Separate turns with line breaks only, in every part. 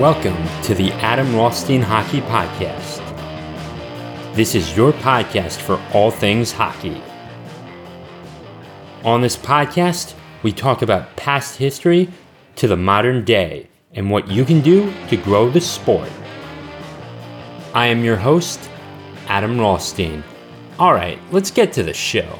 Welcome to the Adam Rothstein Hockey Podcast. This is your podcast for all things hockey. On this podcast, we talk about past history to the modern day and what you can do to grow the sport. I am your host, Adam Rothstein. All right, let's get to the show.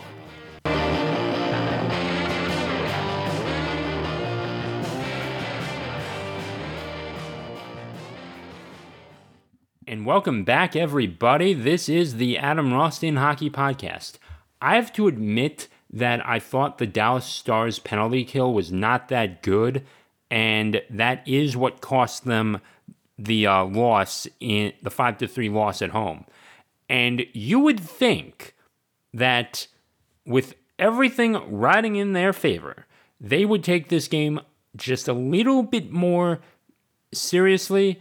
And welcome back, everybody. This is the Adam Rothstein Hockey Podcast. I have to admit that I thought the Dallas Stars penalty kill was not that good, and that is what cost them the loss in the 5-3 loss at home. And you would think that with everything riding in their favor, they would take this game just a little bit more seriously.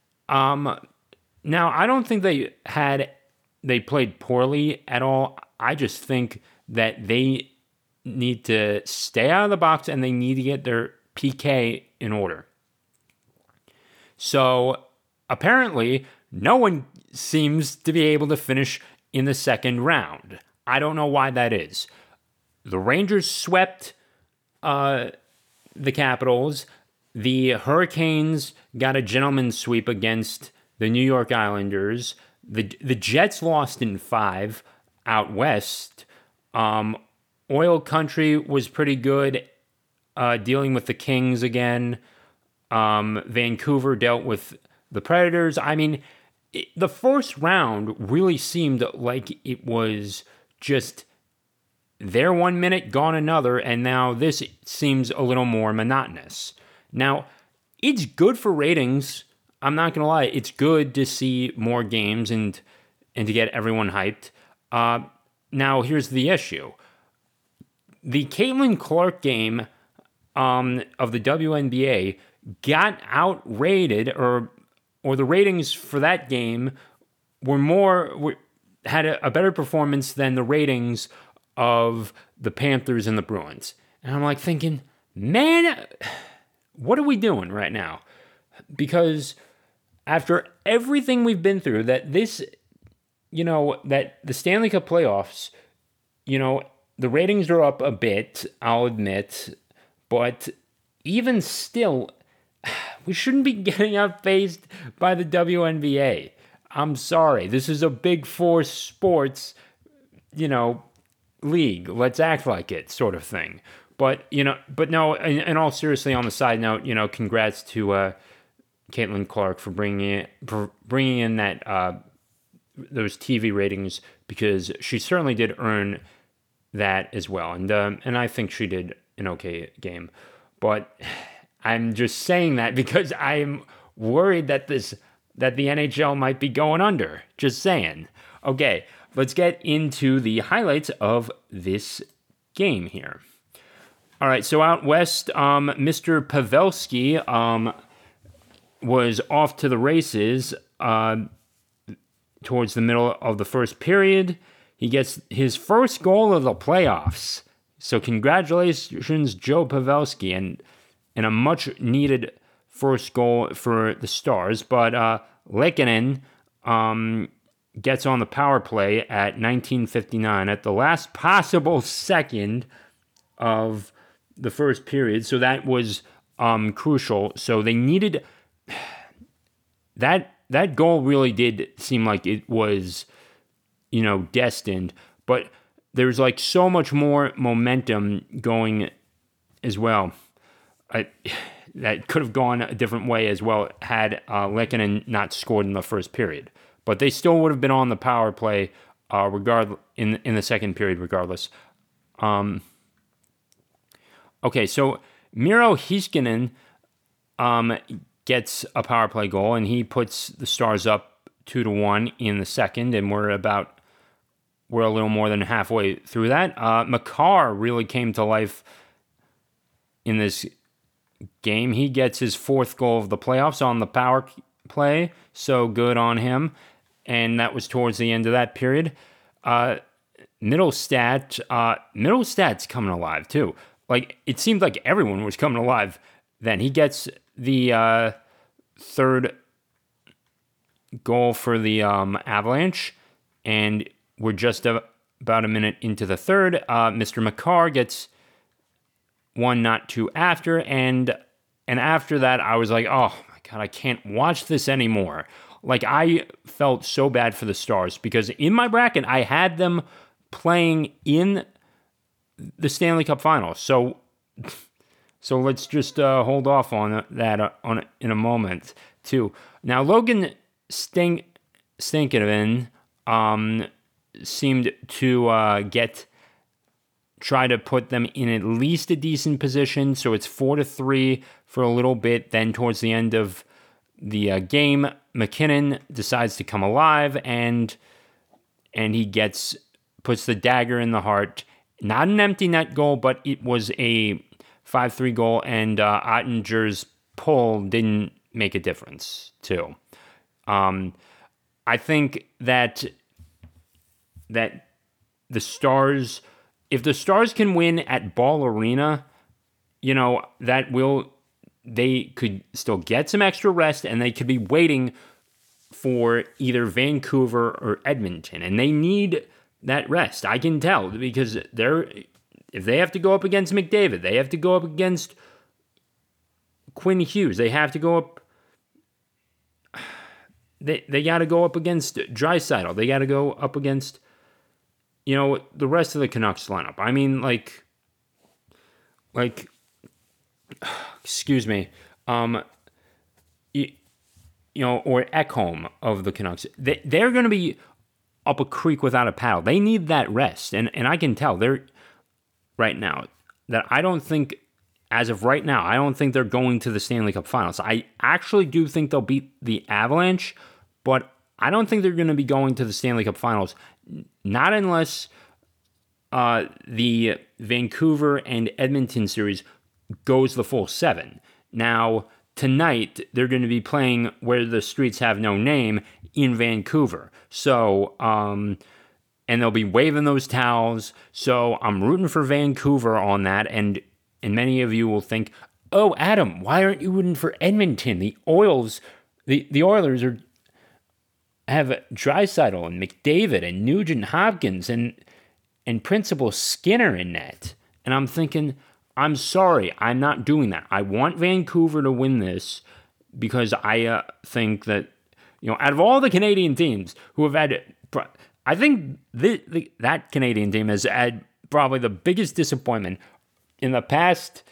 Now, I don't think they played poorly at all. I just think that they need to stay out of the box and they need to get their PK in order. So, apparently, no one seems to be able to finish in the second round. I don't know why that is. The Rangers swept the Capitals. The Hurricanes got a gentleman's sweep against the New York Islanders. The Jets lost in 5 out west. Oil Country was pretty good dealing with the Kings again. Vancouver dealt with the Predators. I mean, the first round really seemed like it was just there 1 minute, gone another, and now this seems a little more monotonous. Now, it's good for ratings. I'm not going to lie. It's good to see more games and to get everyone hyped. Now, here's the issue. The Caitlin Clark game of the WNBA got outrated, or the ratings for that game had a better performance than the ratings of the Panthers and the Bruins. And I'm like thinking, man, what are we doing right now? Because after everything we've been through, that the Stanley Cup playoffs, the ratings are up a bit, I'll admit, but even still, we shouldn't be getting outfaced by the WNBA. I'm sorry. This is a Big Four sports, league. Let's act like it, sort of thing. But no, in all seriously, on the side note, congrats to Caitlin Clark for bringing in that those TV ratings, because she certainly did earn that as well, and I think she did an okay game. But I'm just saying that because I'm worried that the NHL might be going under. Just saying. Okay, let's get into the highlights of this game here. All right, so out west, Mr. Pavelski was off to the races towards the middle of the first period. He gets his first goal of the playoffs. So congratulations, Joe Pavelski, and a much-needed first goal for the Stars. But Lehkonen gets on the power play at 19:59 at the last possible second of the first period. So that was crucial. So they needed... That goal really did seem like it was, destined, but there's like so much more momentum going as well. That could have gone a different way as well had Lehkonen not scored in the first period, but they still would have been on the power play in the second period regardless. Okay, so Miro Heiskanen gets a power play goal, and he puts the Stars up 2-1 in the second, and we're a little more than halfway through that. Makar really came to life in this game. He gets his fourth goal of the playoffs on the power play, so good on him, and that was towards the end of that period. Middlestats coming alive too. Like, it seemed like everyone was coming alive then. He gets the third goal for the Avalanche, and we're just about a minute into the third. Mr. Makar gets one, not two after, and after that, I was like, oh my God, I can't watch this anymore. Like, I felt so bad for the Stars because in my bracket, I had them playing in the Stanley Cup Finals. So let's just hold off on that in a moment too. Now, Logan Stankoven seemed to try to put them in at least a decent position. So it's 4-3 for a little bit. Then towards the end of the game, McKinnon decides to come alive and he puts the dagger in the heart. Not an empty net goal, but it was a 5-3 goal, and Ottinger's pull didn't make a difference too. I think that the Stars, if the Stars can win at Ball Arena, they could still get some extra rest, and they could be waiting for either Vancouver or Edmonton, and they need that rest. I can tell, because if they have to go up against McDavid, they have to go up against Quinn Hughes, they have to go up. They got to go up against Draisaitl. They got to go up against, the rest of the Canucks lineup. I mean, like, excuse me, or Ekholm of the Canucks. They're going to be up a creek without a paddle. They need that rest, and I can tell they're right now that I don't think. As of right now, I don't think they're going to the Stanley Cup Finals. I actually do think they'll beat the Avalanche, but I don't think they're going to be going to the Stanley Cup Finals, not unless the Vancouver and Edmonton series goes the full 7. Now, tonight, they're going to be playing Where the Streets Have No Name in Vancouver. So, and they'll be waving those towels. So I'm rooting for Vancouver on that, and many of you will think, oh, Adam, why aren't you rooting for Edmonton? The Oilers have Draisaitl and McDavid and Nugent Hopkins and Principal Skinner in net. And I'm thinking, I'm sorry, I'm not doing that. I want Vancouver to win this because I think that, out of all the Canadian teams who have had, I think that Canadian team has had probably the biggest disappointment in the past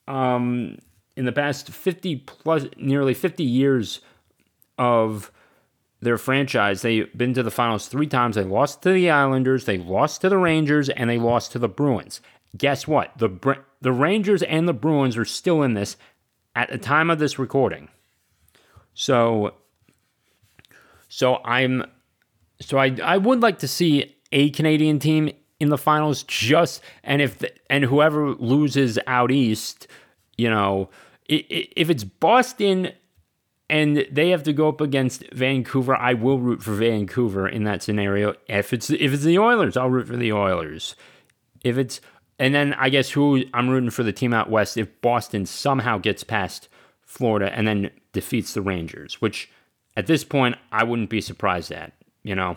50 plus, nearly 50 years of their franchise. They've been to the finals 3 times. They lost to the Islanders, they lost to the Rangers, and they lost to the Bruins. Guess what? The Rangers and the Bruins are still in this at the time of this recording. So I would like to see a Canadian team in the finals, and whoever loses out east, if it's Boston and they have to go up against Vancouver, I will root for Vancouver in that scenario. If it's the Oilers, I'll root for the Oilers. And then I guess who I'm rooting for the team out west if Boston somehow gets past Florida and then defeats the Rangers, which at this point I wouldn't be surprised at, Yeah.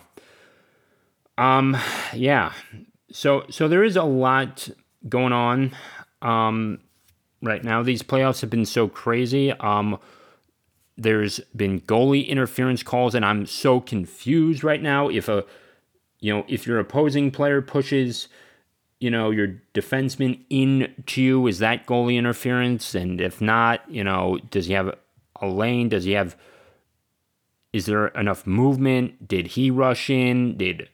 So there is a lot going on right now. These playoffs have been so crazy. There's been goalie interference calls, and I'm so confused right now. If your opposing player pushes, your defenseman into you, is that goalie interference? And if not, does he have a lane? Is there enough movement? Did he rush in? Did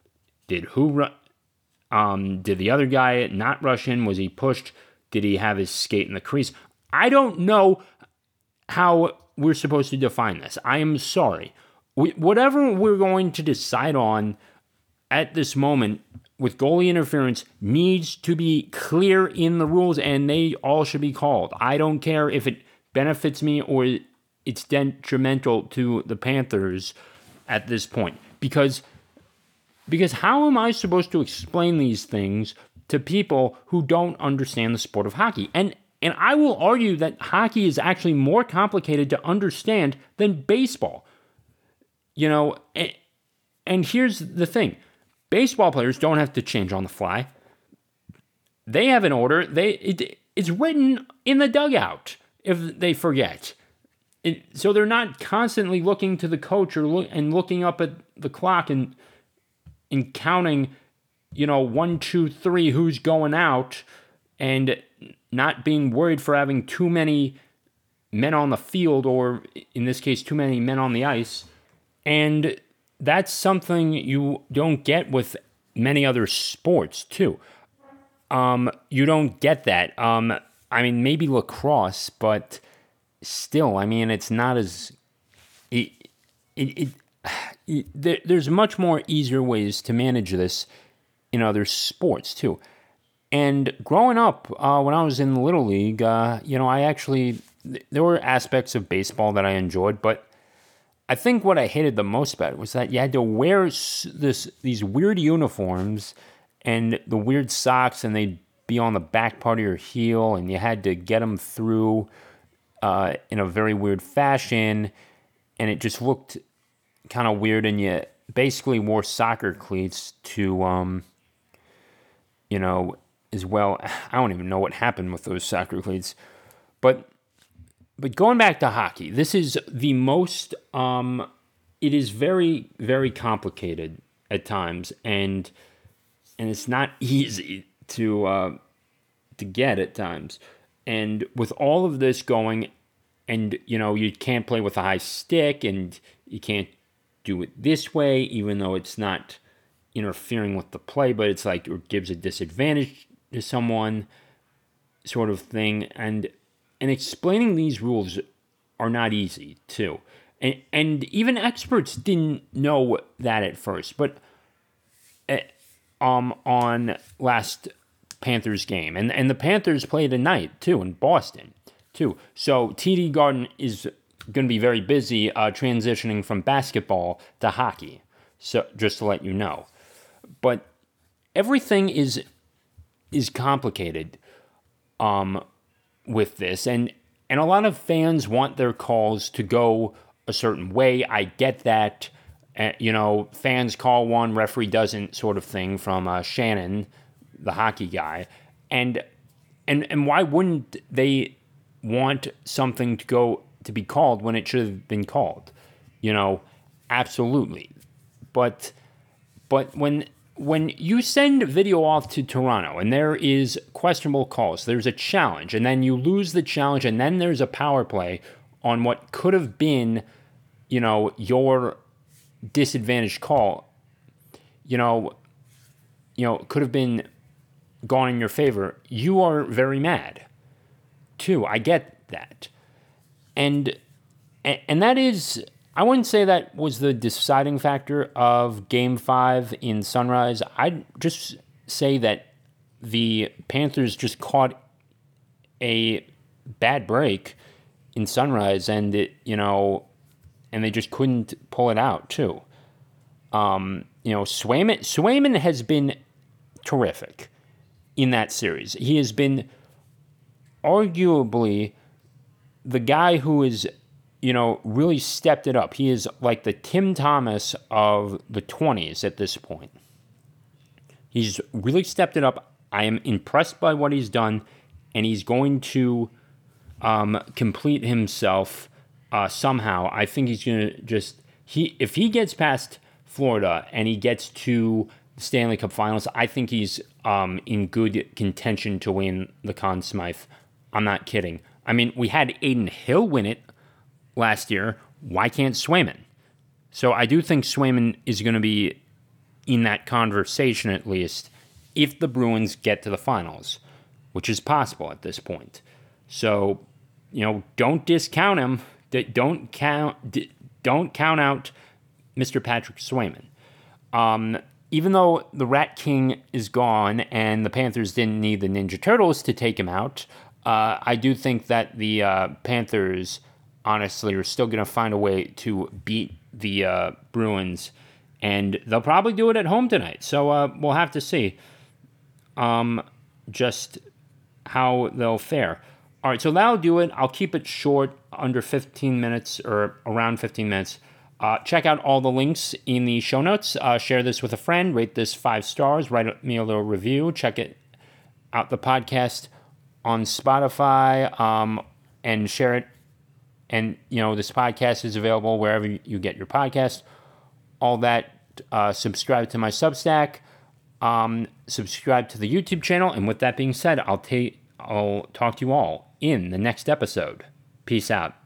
the other guy not rush in? Was he pushed? Did he have his skate in the crease? I don't know how we're supposed to define this. I am sorry. Whatever we're going to decide on at this moment with goalie interference needs to be clear in the rules, and they all should be called. I don't care if it benefits me or it's detrimental to the Panthers at this point. Because how am I supposed to explain these things to people who don't understand the sport of hockey? And And I will argue that hockey is actually more complicated to understand than baseball. And here's the thing. Baseball players don't have to change on the fly. They have an order. It's written in the dugout if they forget. So they're not constantly looking to the coach and looking up at the clock and counting, 1, 2, 3, who's going out, and not being worried for having too many men on the field, or in this case, too many men on the ice. And that's something you don't get with many other sports, too. You don't get that. Maybe lacrosse, but still, it's not as... there's much more easier ways to manage this in other sports, too. And growing up, when I was in the Little League, there were aspects of baseball that I enjoyed, but I think what I hated the most about it was that you had to wear these weird uniforms and the weird socks, and they'd be on the back part of your heel, and you had to get them through in a very weird fashion, and it just looked kind of weird, and you basically wore soccer cleats to, as well. I don't even know what happened with those soccer cleats, but going back to hockey, this is the most, it is very, very complicated at times, and it's not easy to get at times. And with all of this going, and, you can't play with a high stick, and you can't do it this way, even though it's not interfering with the play, but it's like it gives a disadvantage to someone, sort of thing. And explaining these rules are not easy, too. And even experts didn't know that at first. But on last Panthers game, and the Panthers played tonight, too, in Boston, too. So TD Garden is going to be very busy transitioning from basketball to hockey. So just to let you know. But everything is complicated with this, and a lot of fans want their calls to go a certain way. I get that. Fans call one, referee doesn't, sort of thing, from Shannon, the hockey guy. And why wouldn't they want something to be called when it should have been called? Absolutely. But when you send video off to Toronto and there is questionable calls, there's a challenge, and then you lose the challenge, and then there's a power play on what could have been, your disadvantaged call, could have been gone in your favor, you are very mad, too. I get that. And that is... I wouldn't say that was the deciding factor of Game 5 in Sunrise. I'd just say that the Panthers just caught a bad break in Sunrise, and and they just couldn't pull it out, too. Swayman has been terrific in that series. He has been arguably the guy who is... really stepped it up. He is like the Tim Thomas of the 20s at this point. He's really stepped it up. I am impressed by what he's done, and he's going to complete himself somehow. I think he's going to if he gets past Florida and he gets to the Stanley Cup Finals, I think he's in good contention to win the Conn Smythe. I'm not kidding. We had Adin Hill win it last year. Why can't Swayman? So I do think Swayman is going to be in that conversation, at least, if the Bruins get to the finals, which is possible at this point. So, don't discount him. Don't count out Mr. Patrick Swayman. Even though the Rat King is gone and the Panthers didn't need the Ninja Turtles to take him out, I do think that the Panthers... honestly, are still going to find a way to beat the Bruins, and they'll probably do it at home tonight. So we'll have to see just how they'll fare. All right, so that'll do it. I'll keep it short, under 15 minutes or around 15 minutes. Check out all the links in the show notes. Share this with a friend. Rate this 5 stars. Write me a little review. Check it out, the podcast on Spotify, and share it. And, this podcast is available wherever you get your podcast. All that. Subscribe to my Substack. Subscribe to the YouTube channel. And with that being said, I'll talk to you all in the next episode. Peace out.